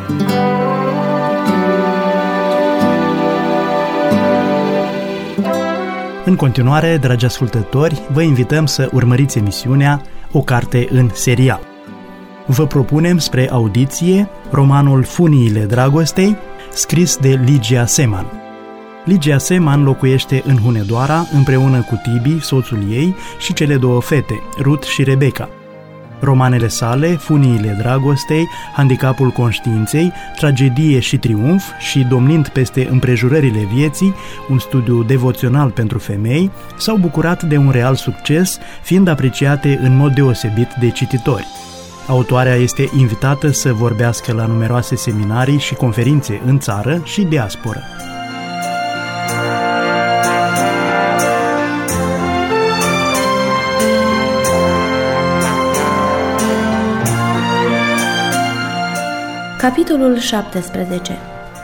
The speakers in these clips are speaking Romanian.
În continuare, dragi ascultători, vă invităm să urmăriți emisiunea O carte în serial. Vă propunem spre audiție romanul Funiile dragostei, scris de Ligia Seman. Ligia Seman locuiește în Hunedoara împreună cu Tibi, soțul ei, și cele două fete, Ruth și Rebecca. Romanele sale, Funiile dragostei, Handicapul conștiinței, Tragedie și triumf și Domnind peste împrejurările vieții, un studiu devoțional pentru femei, s-au bucurat de un real succes, fiind apreciate în mod deosebit de cititori. Autoarea este invitată să vorbească la numeroase seminarii și conferințe în țară și diasporă. Capitolul 17.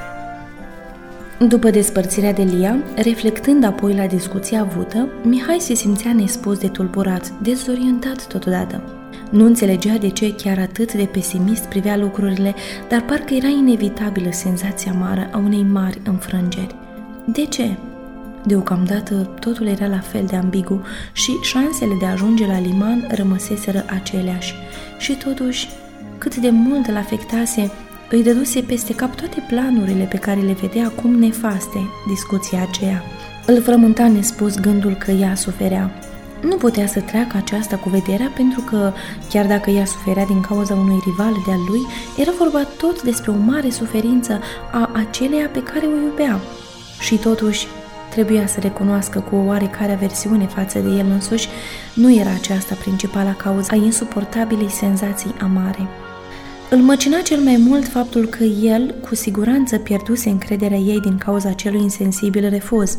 După despărțirea de Lia, reflectând apoi la discuția avută, Mihai se simțea nespus de tulburat, dezorientat totodată. Nu înțelegea de ce chiar atât de pesimist privea lucrurile, dar parcă era inevitabilă senzația amară a unei mari înfrângeri. De ce? Deocamdată totul era la fel de ambigu și șansele de a ajunge la liman rămăseseră aceleași. Și totuși, cât de mult îl afectase, îi dăduse peste cap toate planurile pe care le vedea acum nefaste discuția aceea. Îl frământa nespus gândul că ea suferea. Nu putea să treacă aceasta cu vederea pentru că, chiar dacă ea suferea din cauza unui rival de-al lui, era vorba tot despre o mare suferință a aceleia pe care o iubea. Și totuși, trebuia să recunoască cu o oarecare aversiune față de el însuși, nu era aceasta principala cauză a insuportabilei senzații amare. Îl măcina cel mai mult faptul că el, cu siguranță, pierduse încrederea ei din cauza acelui insensibil refuz.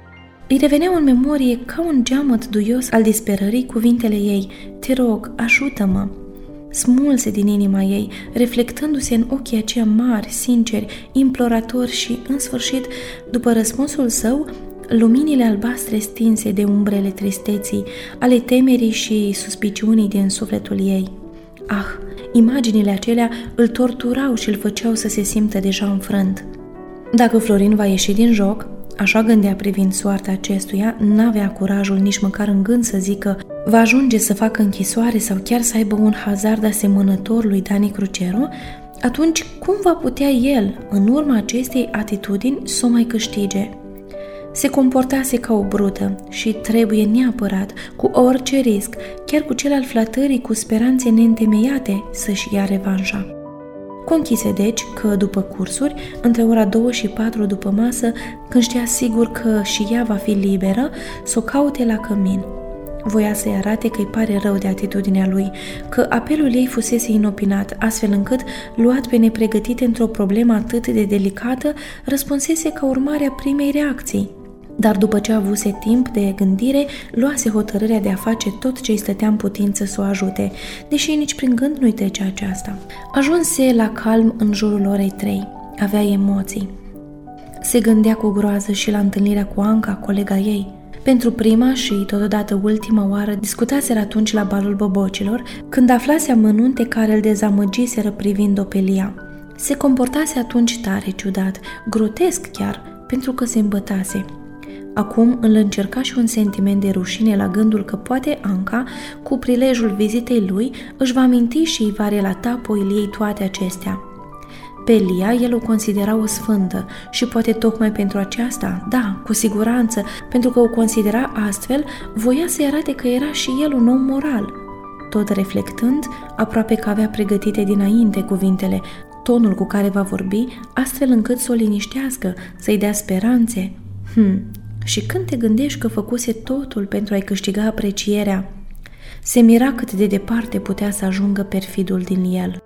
Îi reveneau în memorie ca un geamăt duios al disperării cuvintele ei: "Te rog, ajută-mă!" Smulse din inima ei, reflectându-se în ochii aceia mari, sinceri, imploratori și, în sfârșit, după răspunsul său, luminile albastre stinse de umbrele tristeții, ale temerii și suspiciunii din sufletul ei. Ah, imaginile acelea îl torturau și îl făceau să se simtă deja înfrânt. Dacă Florin va ieși din joc, așa gândea privind soarta acestuia, n-avea curajul nici măcar în gând să zică va ajunge să facă închisoare sau chiar să aibă un hazard asemănător lui Dani Crucero, atunci cum va putea el, în urma acestei atitudini, să o mai câștige? Se comportase ca o brută și trebuie neapărat, cu orice risc, chiar cu cel al flatării cu speranțe neîntemeiate, să-și ia revanșa. Conchise deci că, după cursuri, între ora 2 și 4 după masă, când știa sigur că și ea va fi liberă, s-o caute la cămin. Voia să-i arate că îi pare rău de atitudinea lui, că apelul ei fusese inopinat, astfel încât, luat pe nepregătite într-o problemă atât de delicată, răspunsese ca urmare a primei reacții. Dar după ce avuse timp de gândire, luase hotărârea de a face tot ce îi stătea în putință să o ajute, deși nici prin gând nu-i trecea aceasta. Ajunse la calm în jurul orei 3. Avea emoții. Se gândea cu groază și la întâlnirea cu Anca, colega ei. Pentru prima și totodată ultima oară discutaseră atunci la balul bobocilor, când aflase amănunte care îl dezamăgiseră privind-o pe Lia. Se comportase atunci tare ciudat, grotesc chiar, pentru că se îmbătase. Acum îl încerca și un sentiment de rușine la gândul că poate Anca, cu prilejul vizitei lui, își va aminti și îi va relata apoi Liei toate acestea. Pe Lia el o considera o sfântă și poate tocmai pentru aceasta, da, cu siguranță, pentru că o considera astfel, voia să-i arate că era și el un om moral. Tot reflectând, aproape că avea pregătite dinainte cuvintele, tonul cu care va vorbi, astfel încât să o liniștească, să-i dea speranțe. Și când te gândești că făcuse totul pentru a-i câștiga aprecierea, se mira cât de departe putea să ajungă perfidul din el.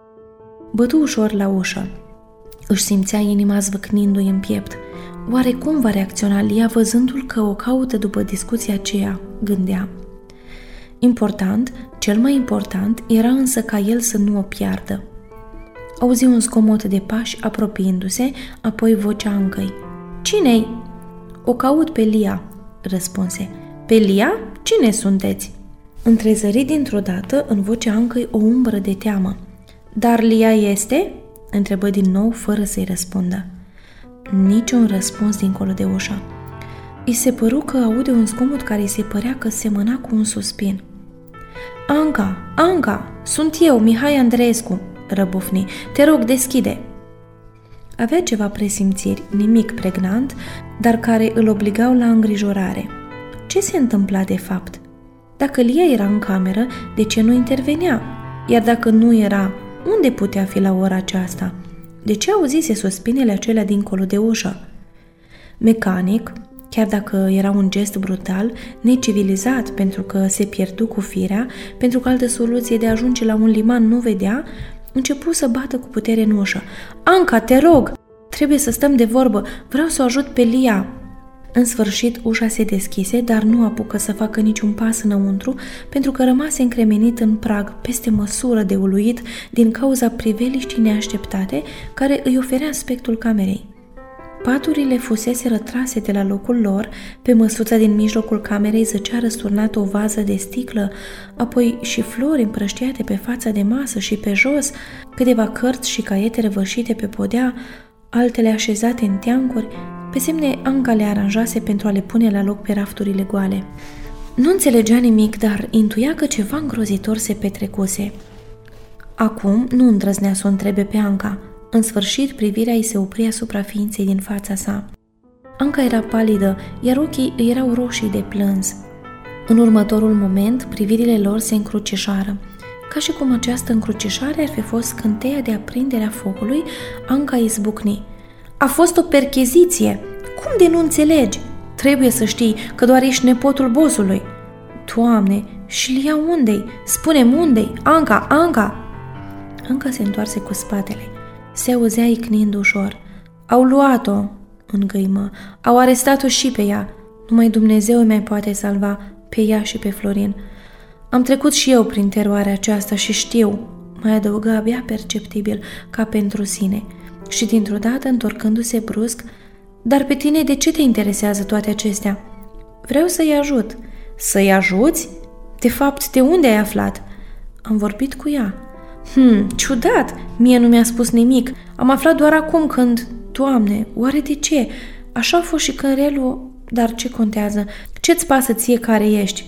Bătu ușor la ușă. Își simțea inima zvâcnindu-i în piept. Oare cum va reacționa Lia văzându-l că o caută după discuția aceea, gândea. Important, cel mai important, era însă ca el să nu o piardă. Auzi un zgomot de pași apropiindu-se, apoi vocea Ancăi. "Cine-i?" "O caut pe Lia," răspunse. "Pe Lia? Cine sunteți?" Întrezări dintr-o dată în vocea Ancăi o umbră de teamă. "Dar Lia este?" Întrebă din nou fără să-i răspundă. Niciun răspuns dincolo de ușă. I se păru că aude un zgomot care îi se părea că semăna cu un suspin. Anca, sunt eu, Mihai Andreescu, răbufni. Te rog, deschide. Avea ceva presimțiri, nimic pregnant, dar care îl obligau la îngrijorare. Ce se întâmpla de fapt? Dacă Lia era în cameră, de ce nu intervenea? Iar dacă nu era, unde putea fi la ora aceasta? De ce auzise suspinele acelea dincolo de ușă? Mecanic, chiar dacă era un gest brutal, necivilizat pentru că se pierdu cu firea, pentru că altă soluție de a ajunge la un liman nu vedea, începu să bată cu putere în ușă. Anca, te rog! Trebuie să stăm de vorbă, vreau să o ajut pe Lia. În sfârșit, ușa se deschise, dar nu apucă să facă niciun pas înăuntru, pentru că rămase încremenit în prag, peste măsură de uluit, din cauza priveliștii neașteptate care îi oferea aspectul camerei. Paturile fusese retrase de la locul lor, pe măsuța din mijlocul camerei zăcea răsturnată o vază de sticlă, apoi și flori împrăștiate pe fața de masă și pe jos, câteva cărți și caiete răvășite pe podea, altele așezate în teancuri, pe semne Anca le aranjase pentru a le pune la loc pe rafturile goale. Nu înțelegea nimic, dar intuia că ceva îngrozitor se petrecuse. Acum nu îndrăznea să o întrebe pe Anca. În sfârșit, privirea îi se opri asupra ființei din fața sa. Anca era palidă, iar ochii îi erau roșii de plâns. În următorul moment, privirile lor se încrucișară. Ca și cum această încrucișare ar fi fost scânteia de aprinderea focului, Anca izbucni. A fost o percheziție! Cum de nu înțelegi? Trebuie să știi că doar ești nepotul bossului. Doamne, și Lia unde-i? Spune-mi unde-i? Anca! Anca se întoarse cu spatele. Se auzea icnind ușor. Au luat-o, îngăimă. Au arestat-o și pe ea. Numai Dumnezeu îi mai poate salva, pe ea și pe Florin. Am trecut și eu prin teroarea aceasta și știu, mai adăugă abia perceptibil, ca pentru sine. Și dintr-o dată, întorcându-se brusc, dar pe tine de ce te interesează toate acestea? Vreau să-i ajut. Să-i ajuți? De fapt, de unde ai aflat? Am vorbit cu ea. Ciudat! Mie nu mi-a spus nimic. Am aflat doar acum când... Doamne, oare de ce? Așa a fost și când Relu... Dar ce contează? Ce-ți pasă ție care ești?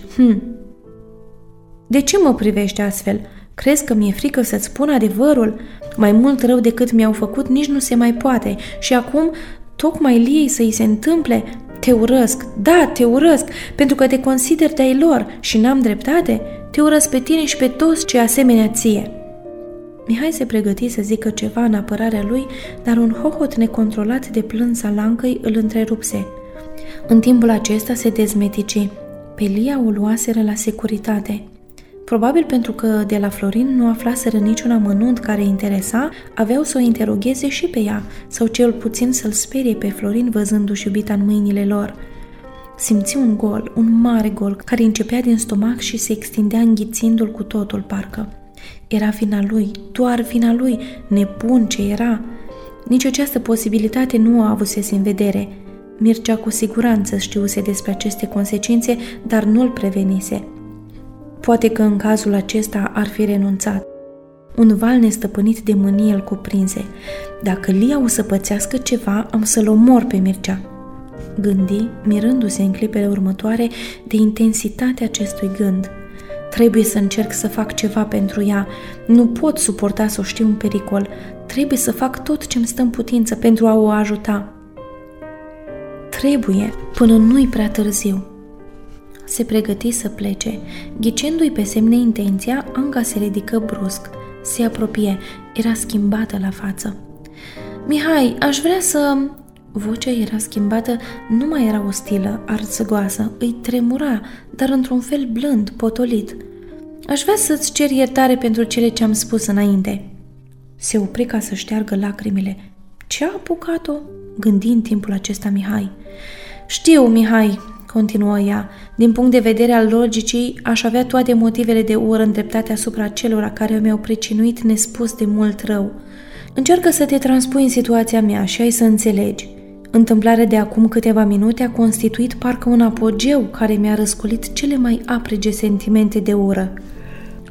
De ce mă privești astfel? Crezi că mi-e frică să-ți spun adevărul? Mai mult rău decât mi-au făcut nici nu se mai poate. Și acum, tocmai Liei să-i se întâmple... Te urăsc, da, te urăsc, pentru că te consider de-ai lor și n-am dreptate. Te urăsc pe tine și pe toți ce asemenea ție. Mihai se pregăti să zică ceva în apărarea lui, dar un hohot necontrolat de plâns al Ancăi îl întrerupse. În timpul acesta se dezmetici. Pe Lia o luaseră la securitate. Probabil pentru că de la Florin nu aflaseră niciun amănunt care îi interesa, aveau să o interogheze și pe ea, sau cel puțin să-l sperie pe Florin văzându-și iubita în mâinile lor. Simți un gol, un mare gol, care începea din stomac și se extindea înghițindu-l cu totul, parcă. Era vina lui, doar vina lui, nebun ce era. Nici această posibilitate nu o avusese în vedere. Mircea cu siguranță știuse despre aceste consecințe, dar nu-l prevenise. Poate că în cazul acesta ar fi renunțat. Un val nestăpânit de mânie îl cuprinse. Dacă Lia o să pățească ceva, am să-l omor pe Mircea. Gândi, mirându-se în clipele următoare de intensitatea acestui gând. Trebuie să încerc să fac ceva pentru ea. Nu pot suporta să o știu în pericol. Trebuie să fac tot ce-mi stă în putință pentru a o ajuta. Trebuie, până nu-i prea târziu. Se pregăti să plece. Ghicându-i pe semne intenția, Anca se ridică brusc. Se apropie. Era schimbată la față. Mihai, aș vrea să... Vocea era schimbată, nu mai era ostilă, arțăgoasă, îi tremura, dar într-un fel blând, potolit. Aș vrea să-ți cer iertare pentru cele ce am spus înainte. Se opri ca să șteargă lacrimile. Ce a apucat-o? Gândi în timpul acesta Mihai. Știu, Mihai, continuă ea, din punct de vedere al logicii, aș avea toate motivele de ură îndreptate asupra celor care mi-au pricinuit nespus de mult rău. Încearcă să te transpui în situația mea și ai să înțelegi. Întâmplarea de acum câteva minute a constituit parcă un apogeu care mi-a răscolit cele mai aprige sentimente de ură.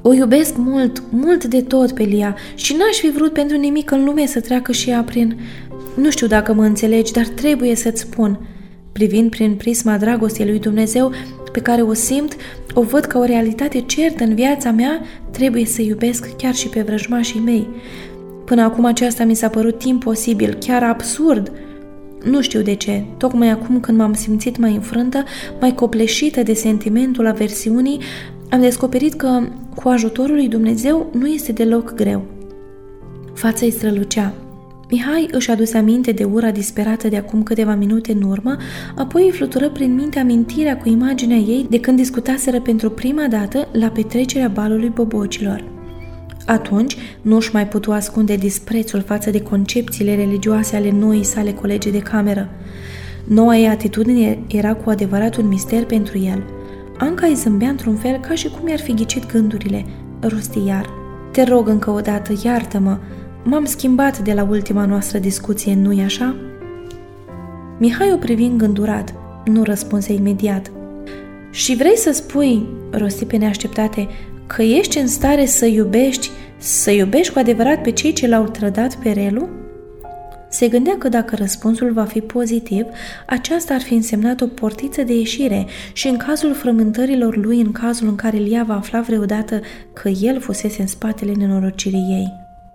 O iubesc mult, mult de tot pe Lia și n-aș fi vrut pentru nimic în lume să treacă și ea prin... Nu știu dacă mă înțelegi, dar trebuie să-ți spun. Privind prin prisma dragostei lui Dumnezeu pe care o simt, o văd ca o realitate certă în viața mea, trebuie să iubesc chiar și pe vrăjmașii mei. Până acum aceasta mi s-a părut imposibil, chiar absurd. Nu știu de ce, tocmai acum când m-am simțit mai înfrântă, mai copleșită de sentimentul aversiunii, am descoperit că, cu ajutorul lui Dumnezeu, nu este deloc greu. Fața îi strălucea. Mihai își aduse aminte de ura disperată de acum câteva minute în urmă, apoi îi flutură prin minte amintirea cu imaginea ei de când discutaseră pentru prima dată la petrecerea balului bobocilor. Atunci nu își mai putu ascunde disprețul față de concepțiile religioase ale noii sale colege de cameră. Noua ei atitudine era cu adevărat un mister pentru el. Anca îi zâmbea într-un fel ca și cum i-ar fi ghicit gândurile. Rosti iar: "Te rog încă o dată, iartă-mă. M-am schimbat de la ultima noastră discuție, nu-i așa?" Mihai o privi îngândurat. Nu răspunse imediat. "Și vrei să spui," rosti pe neașteptate, "că ești în stare să iubești cu adevărat pe cei ce l-au trădat pe Relu?" Se gândea că dacă răspunsul va fi pozitiv, aceasta ar fi însemnat o portiță de ieșire și în cazul frământărilor lui, în cazul în care Lia va afla vreodată că el fusese în spatele nenorocirii ei.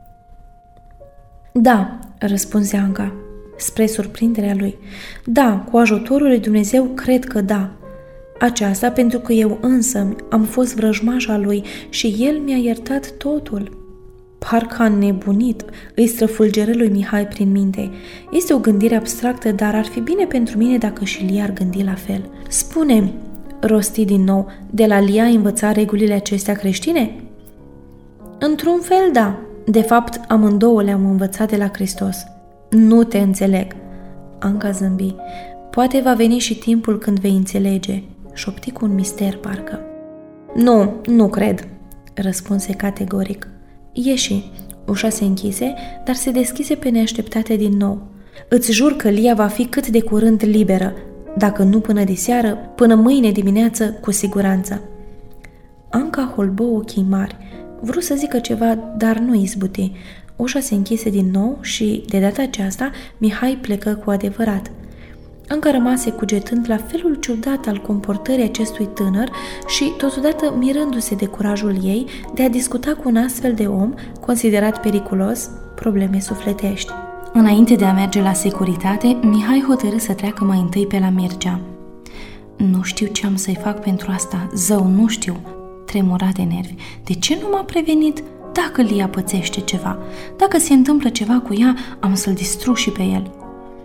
"Da," răspunse Anca, spre surprinderea lui. "Da, cu ajutorul lui Dumnezeu cred că da. Aceasta pentru că eu însămi am fost vrăjmașa lui și el mi-a iertat totul." Parcă a nebunit, îi străfulgeră lui Mihai prin minte. Este o gândire abstractă, dar ar fi bine pentru mine dacă și Lia ar gândi la fel. "Spune-mi," rosti din nou, "de la Lia ai învățat regulile acestea creștine?" "Într-un fel, da. De fapt, amândouă le-am învățat de la Hristos." "Nu te înțeleg." Anca zâmbi. "Poate va veni și timpul când vei înțelege," șopti cu un mister parcă. Nu cred," răspunse categoric. Ieși. Ușa se închise, dar se deschise pe neașteptate din nou. "Îți jur că Lia va fi cât de curând liberă, dacă nu până diseară, până mâine dimineață, cu siguranță." Anca holbă ochii mari. Vrut să zică ceva, dar nu izbuti. Ușa se închise din nou și, de data aceasta, Mihai plecă cu adevărat. Anca rămase cugetând la felul ciudat al comportării acestui tânăr și, totodată, mirându-se de curajul ei de a discuta cu un astfel de om, considerat periculos, probleme sufletești. Înainte de a merge la securitate, Mihai hotărâ să treacă mai întâi pe la Mircea. "Nu știu ce am să-i fac pentru asta, zău, nu știu," tremura de nervi. "De ce nu m-a prevenit? Dacă Lia pățește ceva, dacă se întâmplă ceva cu ea, am să-l distrug și pe el."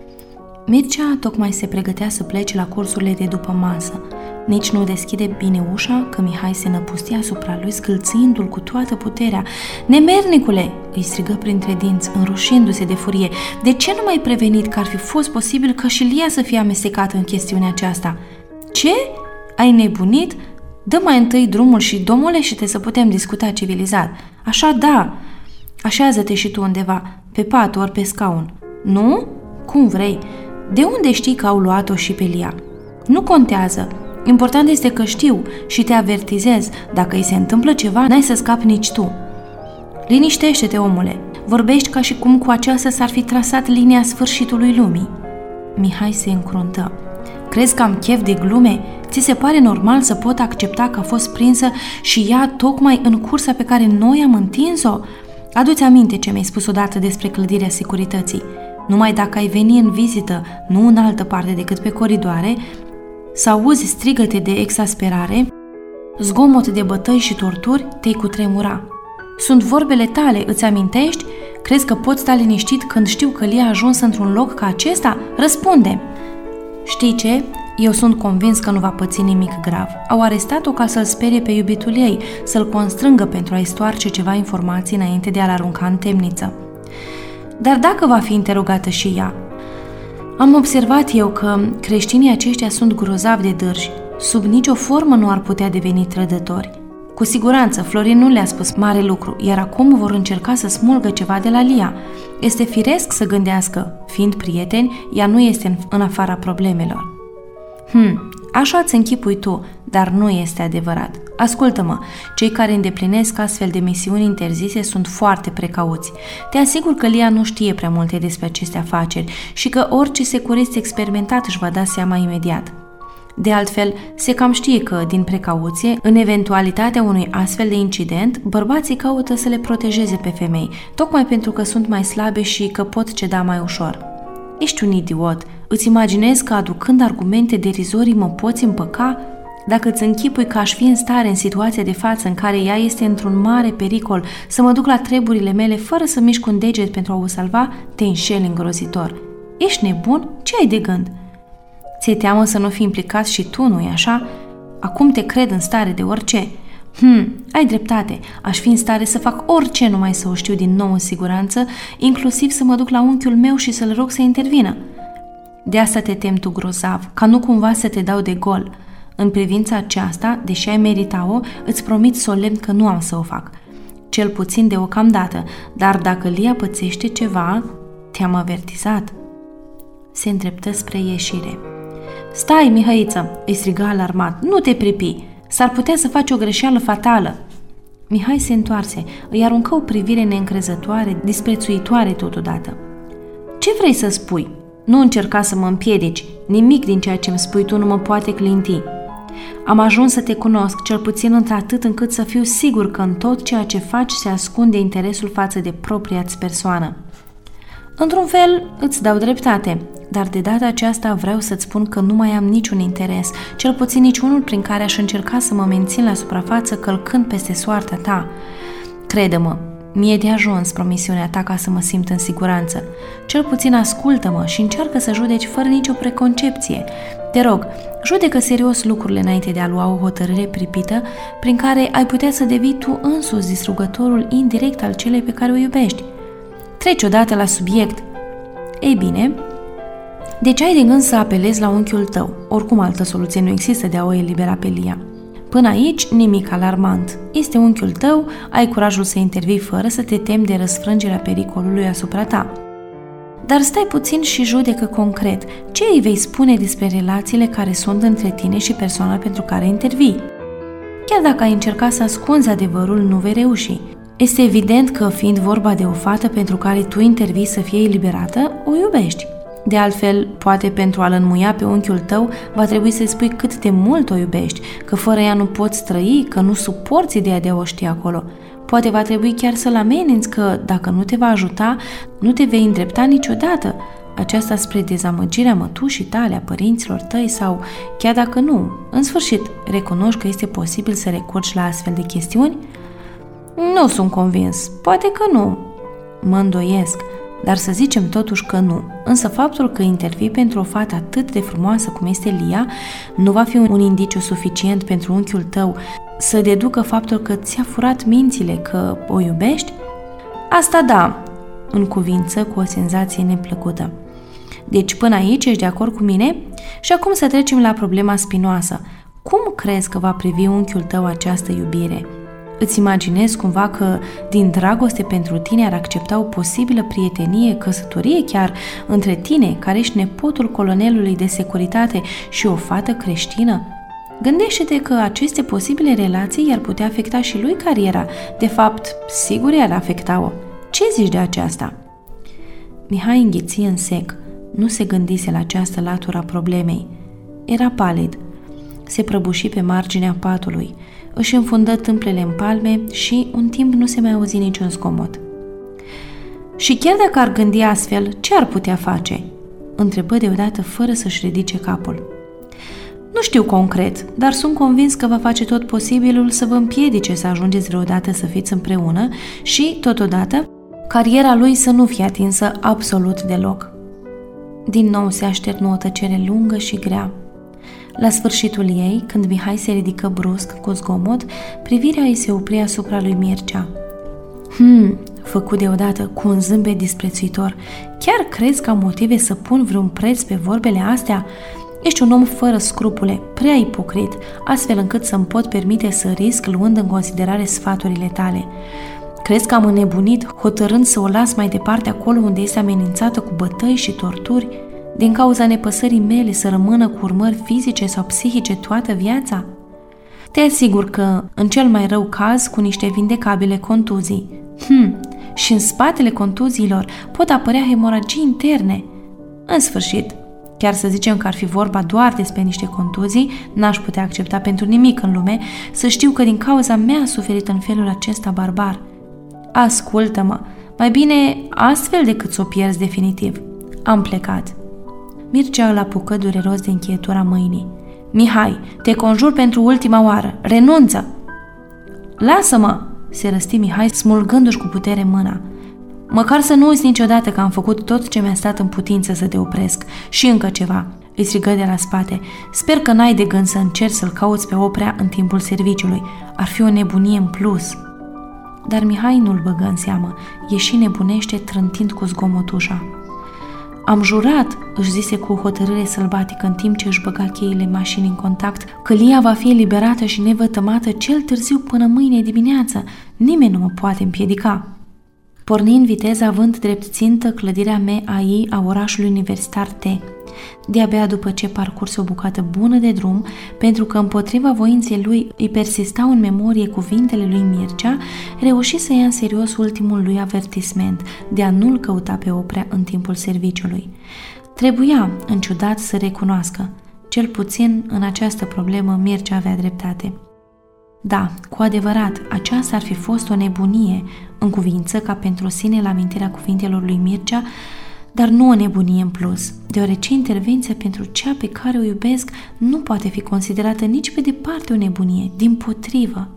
Mircea tocmai se pregătea să plece la cursurile de după masă. Nici nu deschide bine ușa, că Mihai se năpustia asupra lui, scâlțindu-l cu toată puterea. "Nemernicule!" îi strigă printre dinți, înroșindu-se de furie. "De ce nu m-ai prevenit că ar fi fost posibil ca și Lia să fie amestecată în chestiunea aceasta?" "Ce? Ai nebunit? Dă mai întâi drumul și domolește-te să putem discuta civilizat." "Așa, da. Așează-te și tu undeva, pe pat ori pe scaun." "Nu? Cum vrei. De unde știi că au luat-o și pe Lia?" "Nu contează. Important este că știu și te avertizez. Dacă îi se întâmplă ceva, n-ai să scapi nici tu." "Liniștește-te, omule. Vorbești ca și cum cu aceasta s-ar fi trasat linia sfârșitului lumii." Mihai se încruntă. "Crezi că am chef de glume? Ți se pare normal să pot accepta că a fost prinsă și ea tocmai în cursa pe care noi am întins-o? Adu-ți aminte ce mi-ai spus odată despre clădirea securității. Numai dacă ai veni în vizită, nu în altă parte decât pe coridoare, să auzi strigăte de exasperare, zgomot de bătăi și torturi, te-ai cutremura. Sunt vorbele tale, îți amintești? Crezi că poți sta liniștit când știu că Lia a ajuns într-un loc ca acesta? Răspunde!" "Știi ce? Eu sunt convins că nu va păți nimic grav. Au arestat-o ca să-l sperie pe iubitul ei, să-l constrângă pentru a-i stoarce ceva informații înainte de a-l arunca în temniță." "Dar dacă va fi interogată și ea?" "Am observat eu că creștinii aceștia sunt grozavi de dârji. Sub nicio formă nu ar putea deveni trădători. Cu siguranță, Florin nu le-a spus mare lucru, iar acum vor încerca să smulgă ceva de la Lia. Este firesc să gândească, fiind prieteni, ea nu este în afara problemelor." Așa îți închipui tu, dar nu este adevărat. Ascultă-mă, cei care îndeplinesc astfel de misiuni interzise sunt foarte precauți. Te asigur că Lia nu știe prea multe despre aceste afaceri și că orice securist experimentat își va da seama imediat. De altfel, se cam știe că, din precauție, în eventualitatea unui astfel de incident, bărbații caută să le protejeze pe femei, tocmai pentru că sunt mai slabe și că pot ceda mai ușor. Ești un idiot. Îți imaginezi că, aducând argumente derizorii, mă poți împăca? Dacă îți închipui că aș fi în stare, în situația de față în care ea este într-un mare pericol, să mă duc la treburile mele fără să mișc un deget pentru a o salva, te înșeli îngrozitor. Ești nebun? Ce ai de gând? Ți-e teamă să nu fii implicat și tu, nu-i așa? Acum te cred în stare de orice. Ai dreptate. Aș fi în stare să fac orice numai să o știu din nou în siguranță, inclusiv să mă duc la unchiul meu și să-l rog să intervină. De asta te temi tu grozav, ca nu cumva să te dau de gol. În privința aceasta, deși ai merita-o, îți promit solemn că nu am să o fac. Cel puțin deocamdată, dar dacă Lia pățește ceva, te-am avertizat. Se îndreptă spre ieșire. Stai, Mihăiță, îi striga alarmat, nu te pripi, s-ar putea să faci o greșeală fatală. Mihai se întoarse, îi aruncă o privire neîncrezătoare, disprețuitoare totodată. Ce vrei să spui? Nu încerca să mă împiedici, nimic din ceea ce îmi spui tu nu mă poate clinti. Am ajuns să te cunosc, cel puțin într-atât încât să fiu sigur că în tot ceea ce faci se ascunde interesul față de propria-ți persoană. Într-un fel, îți dau dreptate, dar de data aceasta vreau să-ți spun că nu mai am niciun interes, cel puțin niciunul prin care aș încerca să mă mențin la suprafață călcând peste soarta ta. Crede-mă, mie de ajuns promisiunea ta ca să mă simt în siguranță. Cel puțin ascultă-mă și încearcă să judeci fără nicio preconcepție. Te rog, judecă serios lucrurile înainte de a lua o hotărâre pripită prin care ai putea să devii tu însuți distrugătorul indirect al celei pe care o iubești. Treci odată la subiect. Ei bine, deci ai de gând să apelezi la unchiul tău. Oricum altă soluție nu există de a o elibera pe Lia. Până aici, nimic alarmant. Este unchiul tău, ai curajul să intervii fără să te temi de răsfrângerea pericolului asupra ta. Dar stai puțin și judecă concret. Ce îi vei spune despre relațiile care sunt între tine și persoana pentru care intervii? Chiar dacă ai încercat să ascunzi adevărul, nu vei reuși. Este evident că, fiind vorba de o fată pentru care tu intervii să fie eliberată, o iubești. De altfel, poate pentru a-l înmuia pe unchiul tău, va trebui să-i spui cât de mult o iubești, că fără ea nu poți trăi, că nu suporți ideea de a o ști acolo. Poate va trebui chiar să-l ameninți că, dacă nu te va ajuta, nu te vei îndrepta niciodată. Aceasta spre dezamăgirea mătușii tale, a părinților tăi sau, chiar dacă nu, în sfârșit, recunoști că este posibil să recurgi la astfel de chestiuni? Nu sunt convins. Poate că nu. Mă îndoiesc, dar să zicem totuși că nu. Însă faptul că intervii pentru o fată atât de frumoasă cum este Lia nu va fi un indiciu suficient pentru unchiul tău să deducă faptul că ți-a furat mințile, că o iubești? Asta da, în cuvință cu o senzație neplăcută. Deci până aici ești de acord cu mine? Și acum să trecem la problema spinoasă. Cum crezi că va privi unchiul tău această iubire? Îți imaginezi cumva că din dragoste pentru tine ar accepta o posibilă prietenie, căsătorie chiar între tine, care ești nepotul colonelului de securitate și o fată creștină? Gândește-te că aceste posibile relații i-ar putea afecta și lui cariera. De fapt, sigur i-ar afecta-o. Ce zici de aceasta? Mihai înghiți în sec. Nu se gândise la această latură a problemei. Era palid. Se prăbuși pe marginea patului. Își înfundă tâmplele în palme și un timp nu se mai auzi niciun zgomot. Și chiar dacă ar gândi astfel, ce ar putea face? Întrebă deodată fără să-și ridice capul. Nu știu concret, dar sunt convins că va face tot posibilul să vă împiedice să ajungeți vreodată să fiți împreună și, totodată, cariera lui să nu fie atinsă absolut deloc. Din nou se așternu o tăcere lungă și grea. La sfârșitul ei, când Mihai se ridică brusc cu zgomot, privirea îi se opri asupra lui Mircea. Făcu deodată cu un zâmbet disprețuitor. Chiar crezi că am motive să pun vreun preț pe vorbele astea? Ești un om fără scrupule, prea ipocrit, astfel încât să-mi pot permite să risc luând în considerare sfaturile tale. Crezi că am înnebunit, hotărând să o las mai departe acolo unde este amenințată cu bătăi și torturi? din cauza nepăsării mele să rămână cu urmări fizice sau psihice toată viața? Te asigur că, în cel mai rău caz, cu niște vindecabile contuzii. Și în spatele contuziilor pot apărea hemoragii interne. În sfârșit, chiar să zicem că ar fi vorba doar despre niște contuzii, n-aș putea accepta pentru nimic în lume să știu că din cauza mea a suferit în felul acesta barbar. Ascultă-mă, mai bine astfel decât să o pierzi definitiv. Am plecat. Mircea îl apucă dureros de încheietura mâinii. Mihai, te conjur pentru ultima oară, renunță! Lasă-mă! Se răsti Mihai, smulgându-și cu putere mâna. Măcar să nu uiți niciodată că am făcut tot ce mi-a stat în putință să te opresc. Și încă ceva, îi strigă de la spate. Sper că n-ai de gând să încerci să-l cauți pe Oprea în timpul serviciului. Ar fi o nebunie în plus. Dar Mihai nu-l băgă în seamă. Ieși nebunește trântind cu zgomot ușa. Am jurat, își zise cu o hotărâre sălbatică în timp ce își băga cheile mașinii în contact, că Lia va fi eliberată și nevătămată cel târziu până mâine dimineață. Nimeni nu mă poate împiedica. Porni în viteză având drept țintă clădirea MAI a orașului universitar T. De-abia după ce parcurse o bucată bună de drum, pentru că împotriva voinței lui îi persistau în memorie cuvintele lui Mircea, reuși să ia în serios ultimul lui avertisment de a nu-l căuta pe Oprea în timpul serviciului. Trebuia, în ciudat, să recunoască. Cel puțin în această problemă Mircea avea dreptate. Da, cu adevărat, aceasta ar fi fost o nebunie, în cuvință ca pentru sine la amintirea cuvintelor lui Mircea, dar nu o nebunie în plus, deoarece intervenția pentru cea pe care o iubesc nu poate fi considerată nici pe departe o nebunie, dimpotrivă.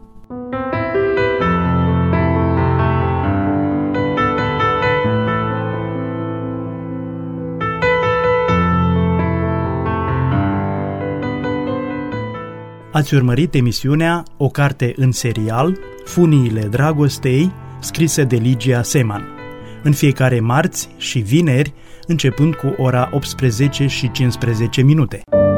Ați urmărit emisiunea O carte în serial, Funiile dragostei, scrisă de Ligia Seman, în fiecare marți și vineri, începând cu ora 18:15.